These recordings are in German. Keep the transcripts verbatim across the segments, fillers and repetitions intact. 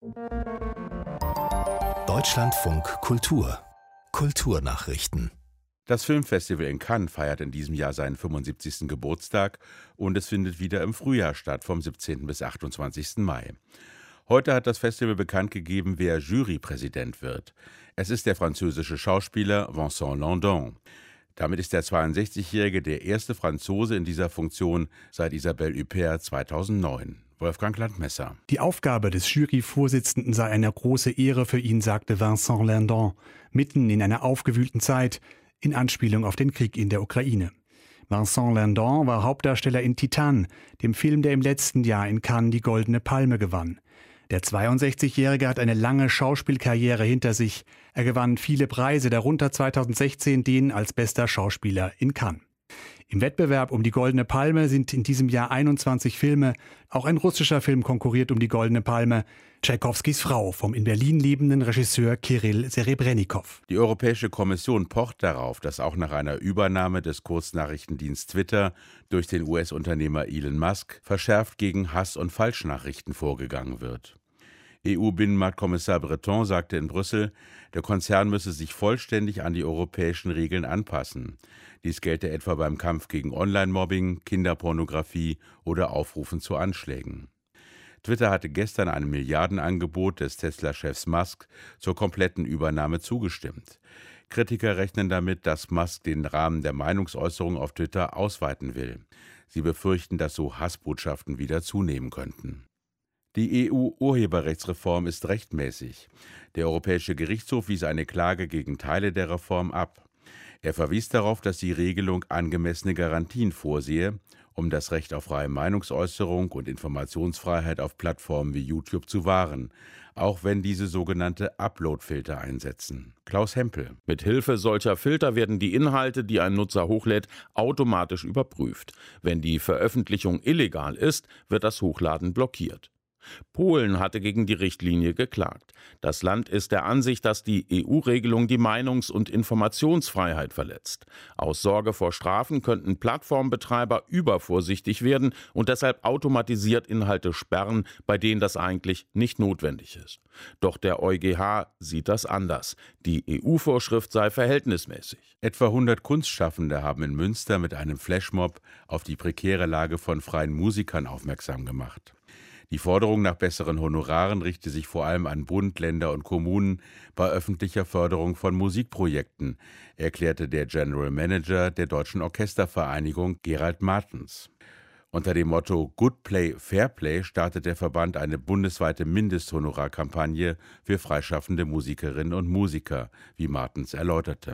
Deutschlandfunk Kultur Kulturnachrichten. Das Filmfestival in Cannes feiert in diesem Jahr seinen fünfundsiebzigsten Geburtstag und es findet wieder im Frühjahr statt, vom siebzehnten bis achtundzwanzigsten Mai. Heute hat das Festival bekannt gegeben, wer Jurypräsident wird. Es ist der französische Schauspieler Vincent Lindon. Damit ist der zweiundsechzigjährige der erste Franzose in dieser Funktion seit Isabelle Huppert zweitausendneun. Wolfgang Landmesser. Die Aufgabe des Juryvorsitzenden sei eine große Ehre für ihn, sagte Vincent Lindon, mitten in einer aufgewühlten Zeit, in Anspielung auf den Krieg in der Ukraine. Vincent Lindon war Hauptdarsteller in Titane, dem Film, der im letzten Jahr in Cannes die Goldene Palme gewann. Der zweiundsechzigjährige hat eine lange Schauspielkarriere hinter sich. Er gewann viele Preise, darunter zweitausendsechzehn den als bester Schauspieler in Cannes. Im Wettbewerb um die Goldene Palme sind in diesem Jahr einundzwanzig Filme. Auch ein russischer Film konkurriert um die Goldene Palme. Tschaikowskis Frau vom in Berlin lebenden Regisseur Kirill Serebrennikov. Die Europäische Kommission pocht darauf, dass auch nach einer Übernahme des Kurznachrichtendienst Twitter durch den U S-Unternehmer Elon Musk verschärft gegen Hass- und Falschnachrichten vorgegangen wird. E U-Binnenmarktkommissar Breton sagte in Brüssel, der Konzern müsse sich vollständig an die europäischen Regeln anpassen. Dies gelte etwa beim Kampf gegen Online-Mobbing, Kinderpornografie oder Aufrufen zu Anschlägen. Twitter hatte gestern einem Milliardenangebot des Tesla-Chefs Musk zur kompletten Übernahme zugestimmt. Kritiker rechnen damit, dass Musk den Rahmen der Meinungsäußerung auf Twitter ausweiten will. Sie befürchten, dass so Hassbotschaften wieder zunehmen könnten. Die E U-Urheberrechtsreform ist rechtmäßig. Der Europäische Gerichtshof wies eine Klage gegen Teile der Reform ab. Er verwies darauf, dass die Regelung angemessene Garantien vorsehe, um das Recht auf freie Meinungsäußerung und Informationsfreiheit auf Plattformen wie YouTube zu wahren, auch wenn diese sogenannte Upload-Filter einsetzen. Klaus Hempel. Mithilfe solcher Filter werden die Inhalte, die ein Nutzer hochlädt, automatisch überprüft. Wenn die Veröffentlichung illegal ist, wird das Hochladen blockiert. Polen hatte gegen die Richtlinie geklagt. Das Land ist der Ansicht, dass die E U-Regelung die Meinungs- und Informationsfreiheit verletzt. Aus Sorge vor Strafen könnten Plattformbetreiber übervorsichtig werden und deshalb automatisiert Inhalte sperren, bei denen das eigentlich nicht notwendig ist. Doch der EuGH sieht das anders. Die E U-Vorschrift sei verhältnismäßig. Etwa hundert Kunstschaffende haben in Münster mit einem Flashmob auf die prekäre Lage von freien Musikern aufmerksam gemacht. Die Forderung nach besseren Honoraren richte sich vor allem an Bund, Länder und Kommunen bei öffentlicher Förderung von Musikprojekten, erklärte der General Manager der Deutschen Orchestervereinigung Gerald Martens. Unter dem Motto Good Play, Fair Play startet der Verband eine bundesweite Mindesthonorarkampagne für freischaffende Musikerinnen und Musiker, wie Martens erläuterte.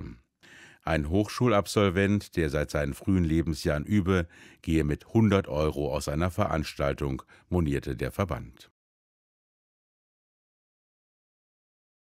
Ein Hochschulabsolvent, der seit seinen frühen Lebensjahren übe, gehe mit hundert Euro aus einer Veranstaltung, monierte der Verband.